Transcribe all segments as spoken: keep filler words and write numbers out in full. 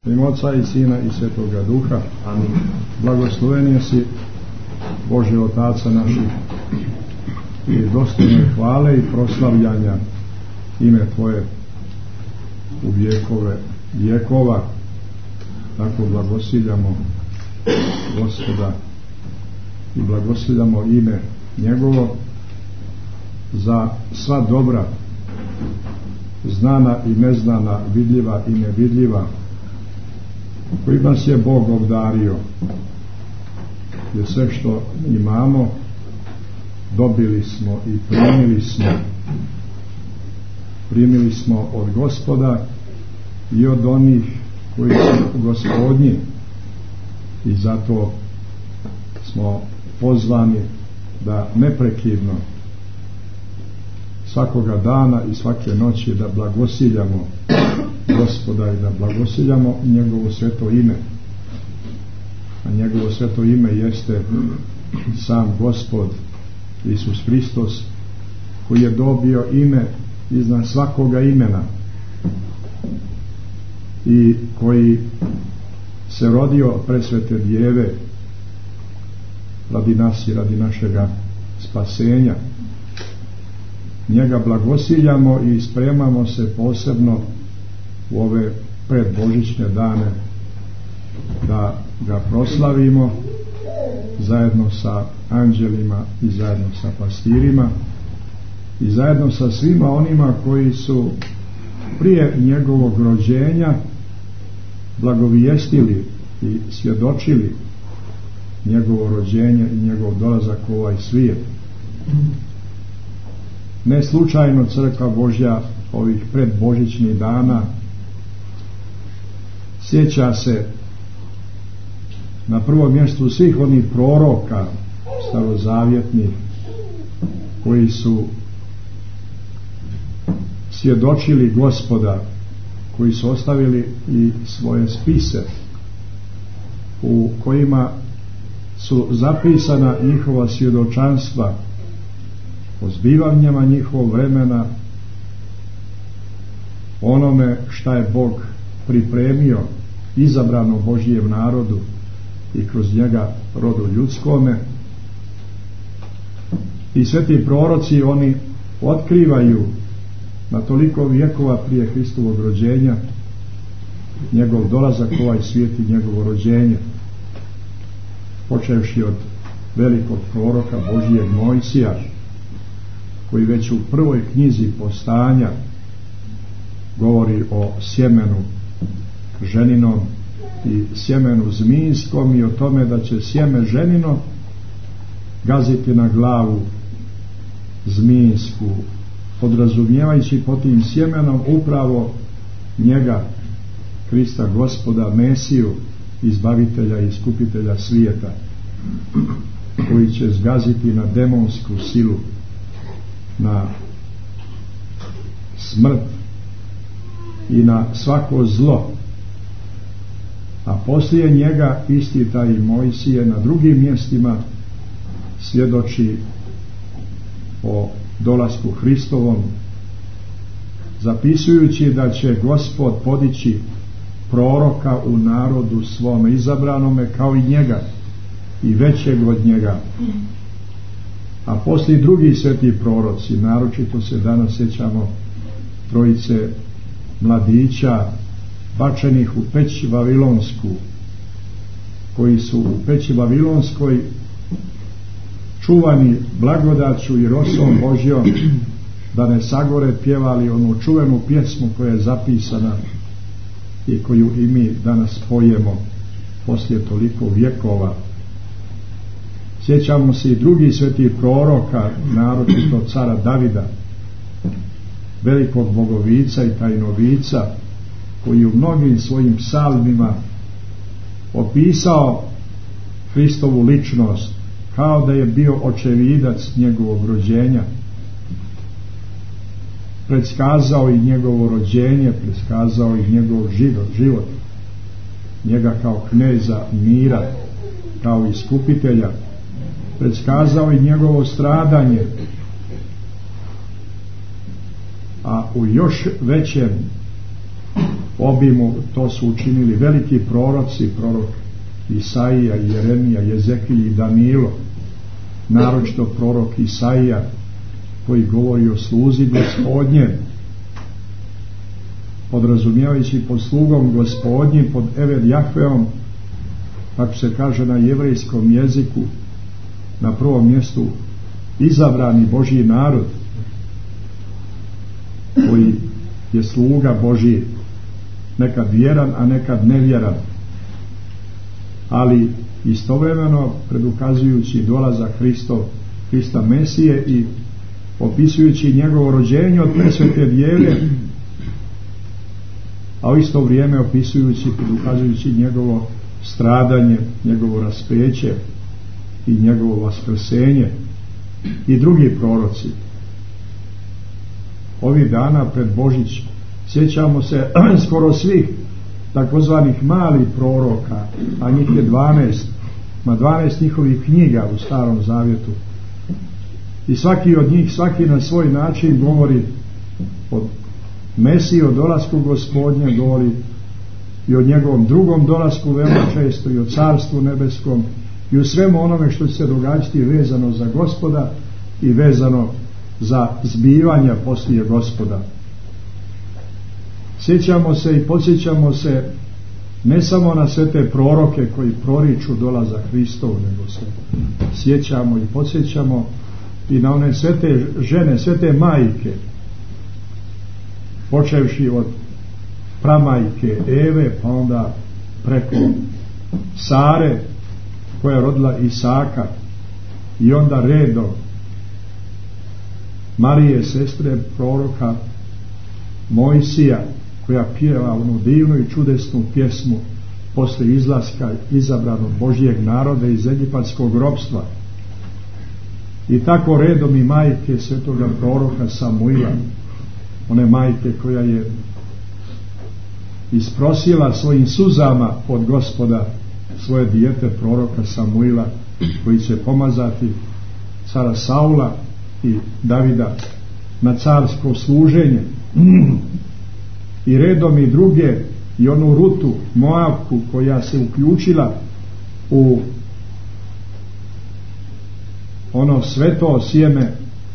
U ime Oca i Sina i Svetoga Duha. Amin. Blagosloven si, Bože Otaca naših, i dostojne hvale i proslavljanja ime Tvoje u vjekove vjekova. Tako blagosiljamo Gospoda i blagosiljamo ime Njegovo za sva dobra, znana i neznana, vidljiva i nevidljiva, koji nas je Bog obdario, jer sve što imamo dobili smo i primili smo primili smo od Gospoda i od onih koji su Gospodnji, i zato smo pozvani da neprekidno svakoga dana i svake noći da blagosiljamo Gospoda i da blagosiljamo njegovo sveto ime. A njegovo sveto ime jeste sam Gospod Isus Hristos, koji je dobio ime iznad svakoga imena i koji se rodio presvete djeve radi nas i radi našega spasenja. Njega blagosiljamo i spremamo se posebno u ove predbožićne dane da ga proslavimo zajedno sa anđelima i zajedno sa pastirima i zajedno sa svima onima koji su prije njegovog rođenja blagovijestili i svjedočili njegovo rođenje i njegov dolazak u ovaj svijet. Ne slučajno Crkva Božja ovih predbožićnih dana sjeća se na prvom mjestu svih onih proroka starozavjetnih koji su svjedočili Gospoda, koji su ostavili i svoje spise u kojima su zapisana njihova svjedočanstva o zbivanjima njihovog vremena, onome šta je Bog pripremio izabranom Božjem narodu i kroz njega rodu ljudskome. I sveti proroci, oni otkrivaju na toliko vjekova prije Hristovog rođenja njegov dolazak u ovaj svijet i njegovo rođenje, počevši od velikog proroka Božijeg Mojsija, koji već u prvoj knjizi Postanja govori o sjemenu ženinom i sjemenu zmijskom i o tome da će sjeme ženino gaziti na glavu zmijsku, podrazumijevajući po tim sjemenom upravo njega, Krista Gospoda, Mesiju, izbavitelja i iskupitelja svijeta, koji će zgaziti na demonsku silu, na smrt i na svako zlo. A poslije njega isti taj Mojsije na drugim mjestima svjedoči o dolasku Hristovom, zapisujući da će Gospod podići proroka u narodu svome izabranome kao i njega i većeg od njega. A poslije drugi sveti proroci, naročito se danas sjećamo trojice mladića bačenih u peć Vavilonsku, koji su u peći Vavilonskoj čuvani blagodaću i rosom Božjom, da ne sagore, pjevali onu čuvenu pjesmu koja je zapisana i koju i mi danas pojemo poslije toliko vjekova. Sjećamo se i drugih svetih proroka, naročito cara Davida, velikog bogovica i tajnovica, koji u mnogim svojim psalmima opisao Hristovu ličnost kao da je bio očevidac njegovog rođenja, predskazao i njegovo rođenje, predskazao i njegov život, život njega kao kneza mira, kao iskupitelja, predskazao i njegovo stradanje, a u još većem obimu. To su učinili veliki proroci, prorok Isaija, Jeremija, Jezekilj i Danilo, naročito prorok Isaija koji govori o sluzi Gospodnje, podrazumijevajući pod slugom Gospodnjim, pod Eved Jahveom, kako se kaže na jevrejskom jeziku, na prvom mjestu izabrani Božji narod koji je sluga Božji, nekad vjeran, a nekad nevjeran, ali istovremeno predukazujući dolazak Hristov, Hrista Mesije i opisujući njegovo rođenje od presvete Djeve, a u isto vrijeme opisujući, predukazujući njegovo stradanje, njegovo raspeće i njegovo vaskrsenje. I drugi proroci. Ovih dana pred Božić sjećamo se skoro svih takozvanih malih proroka, a njih je dvanaest, ma dvanaest njihovih knjiga u Starom Zavjetu, i svaki od njih, svaki na svoj način govori o Mesiji, o dolasku Gospodnje, govori i o njegovom drugom dolasku veoma često, i o Carstvu nebeskom, i u svemu onome što će se događati vezano za Gospoda i vezano za zbivanja poslije Gospoda. Sjećamo se i podsjećamo se ne samo na sve te proroke koji proriču dolazak Hristov, nego se sjećamo i podsjećamo i na one sve te žene, sve te majke, počevši od pramajke Eve, pa onda preko Sare koja je rodila Isaka, i onda redom Marije, sestre proroka Mojsija, koja pjeva onu divnu i čudesnu pjesmu poslije izlaska izabranog Božjeg naroda iz egipatskog ropstva. I tako redom i majke svetoga proroka Samuila, one majke koja je isprosila svojim suzama od Gospoda svoje dijete proroka Samuila, koji će pomazati cara Saula i Davida na carsko služenje. I redom i druge, i onu Rutu Moavku koja se uključila u ono sveto sjeme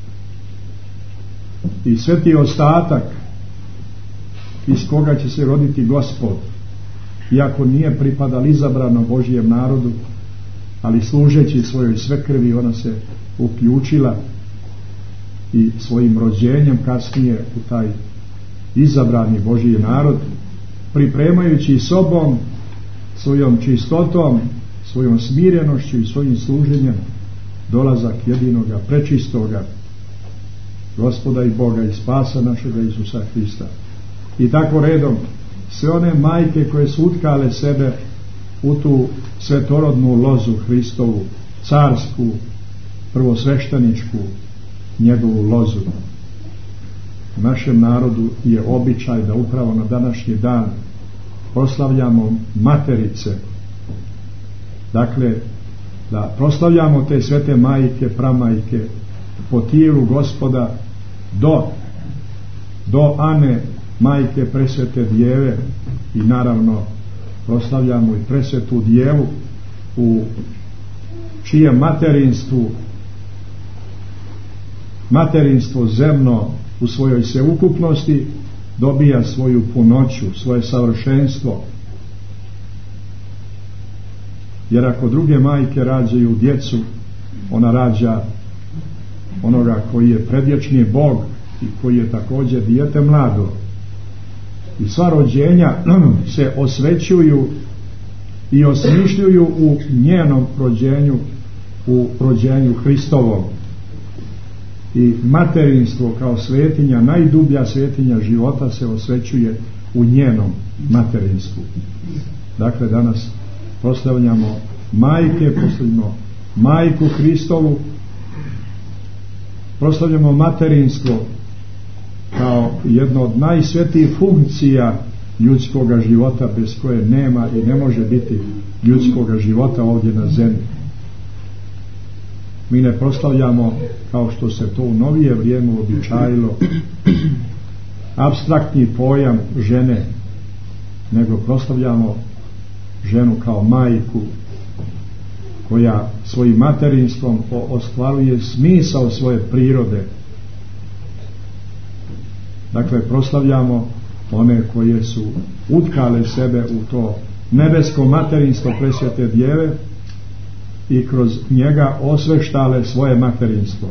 i sveti ostatak iz koga će se roditi Gospod, iako nije pripadala izabrano Božjem narodu, ali služeći svojoj svekrvi ona se uključila i svojim rođenjem kasnije u taj izabrani Božji narod, pripremajući sobom, svojom čistotom, svojom smirenošću i svojim služenjem dolazak jedinoga prečistoga Gospoda i Boga i spasa našega Isusa Hrista. I tako redom sve one majke koje su utkale sebe u tu svetorodnu lozu Hristovu, carsku, prvosvešteničku njegovu lozu. U našem narodu je običaj da upravo na današnji dan proslavljamo materice, dakle da proslavljamo te svete majke, pramajke po tijelu Gospoda do do Ane, majke presvete Djeve, i naravno proslavljamo i presvetu Djevu u čijem materinstvu materinstvo zemno u svojoj sveukupnosti dobija svoju punoću, svoje savršenstvo. Jer ako druge majke rađaju djecu, ona rađa onoga koji je predvječni Bog i koji je također dijete mlado. I sva rođenja se osvećuju i osmišljuju u njenom rođenju, u rođenju Hristovom. I materinstvo kao svetinja, najdublja svetinja života, se osvećuje u njenom materinstvu. Dakle, danas proslavljamo majke, proslavljamo majku Hristovu, proslavljamo materinstvo kao jedno od najsvetijih funkcija ljudskoga života, bez koje nema i ne može biti ljudskoga života ovdje na zemlji. Mi ne proslavljamo, kao što se to u novije vrijeme običajilo, apstraktni pojam žene, nego proslavljamo ženu kao majku koja svojim materinstvom ostvaruje smisao svoje prirode. Dakle, proslavljamo one koje su utkale sebe u to nebesko materinstvo presvete Djeve i kroz njega osveštale svoje materinstvo,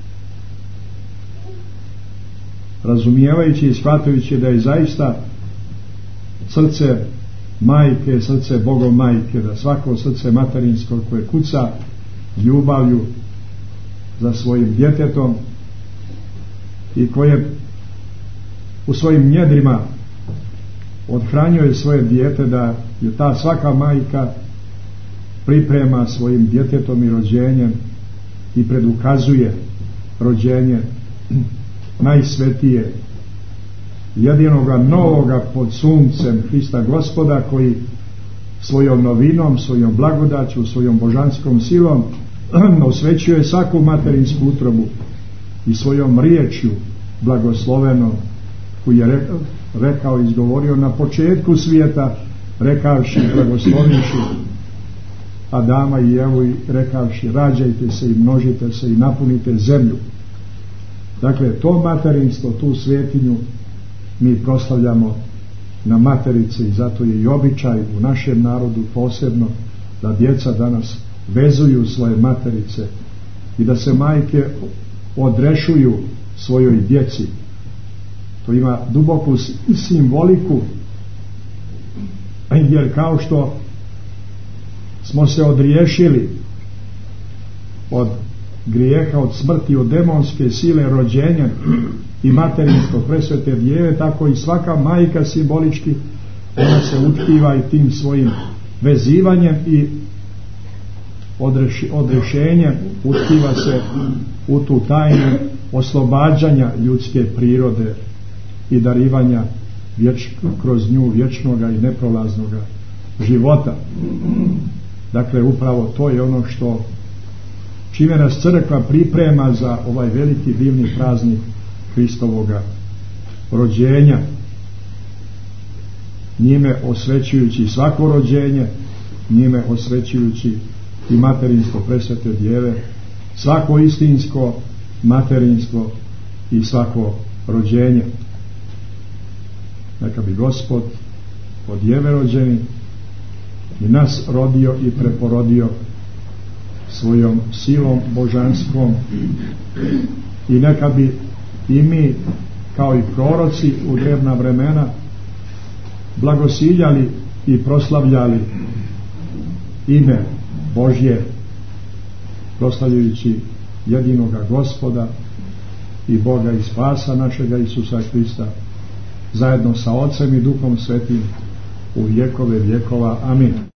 razumijevajući i shvatajući da je zaista srce majke, srce Bogom majke, da svako srce materinsko koje kuca ljubavlju za svojim djetetom i koje u svojim njedrima odhranjuje svoje dijete, da je ta svaka majka priprema svojim djetetom i rođenjem i predukazuje rođenje najsvetije, jedinoga novoga pod suncem Hrista Gospoda, koji svojom novinom, svojom blagodaću, svojom božanskom silom osvećuje svaku materinsku utrobu i svojom riječju blagoslovenom koju je rekao, rekao izgovorio na početku svijeta, rekavši, blagoslovivši Adama i Evu i rekavši rađajte se i množite se i napunite zemlju. Dakle, to materinstvo, tu svetinju mi proslavljamo na materici i zato je i običaj u našem narodu posebno da djeca danas vezuju svoje materice i da se majke odrešuju svojoj djeci. To ima duboku simboliku, jer kao što smo se odriješili od grijeha, od smrti, od demonske sile rođenja i materinstvo presvete Djeve, tako i svaka majka simbolički ona se utkiva i tim svojim vezivanjem i odreš, odrešenjem utkiva se u tu tajnu oslobađanja ljudske prirode i darivanja vječ, kroz nju vječnoga i neprolaznoga života. Dakle, upravo to je ono što čime nas crkva priprema za ovaj veliki divni praznik Hristovoga rođenja, njime osvećujući svako rođenje, njime osvećujući i materinstvo presvete Djeve, svako istinsko materinstvo i svako rođenje. Neka bi Gospod od Djeve rođeni i nas rodio i preporodio svojom silom božanskom i neka bi i mi kao i proroci u drevna vremena blagosiljali i proslavljali ime Božje, proslavljajući jedinoga Gospoda i Boga i spasa našega Isusa Hrista zajedno sa Otcem i Duhom Svetim u vjekove vjekova. Amin.